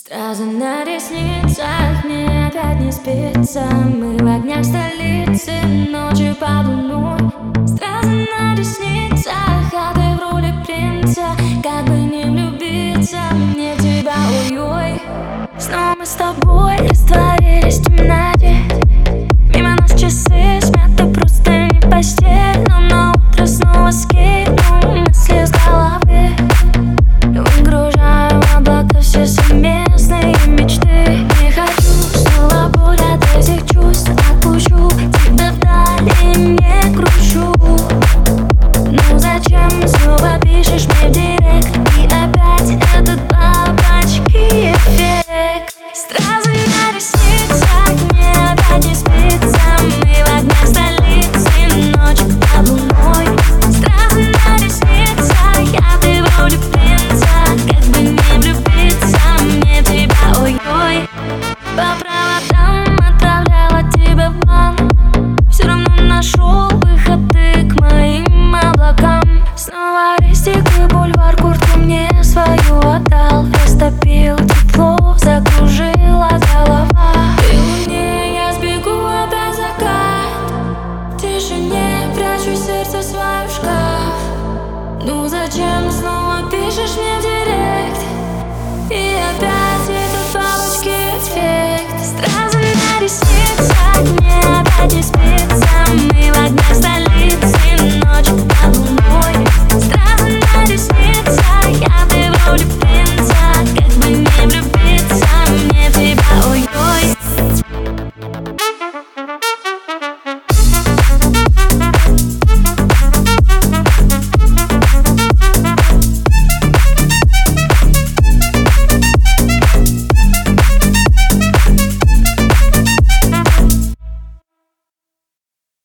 Стразы на ресницах, мне опять не спится. Мы в огнях столицы, ночью под луной. Стразы на ресницах, а ты в роли принца. Как бы не влюбиться, мне тебя, ой-ой. Снова мы с тобой растворились в темноте. Мимо нас часы, смята просто не постель. Но на утро снова скину мысли с головы. Выгружаем облака все совместные.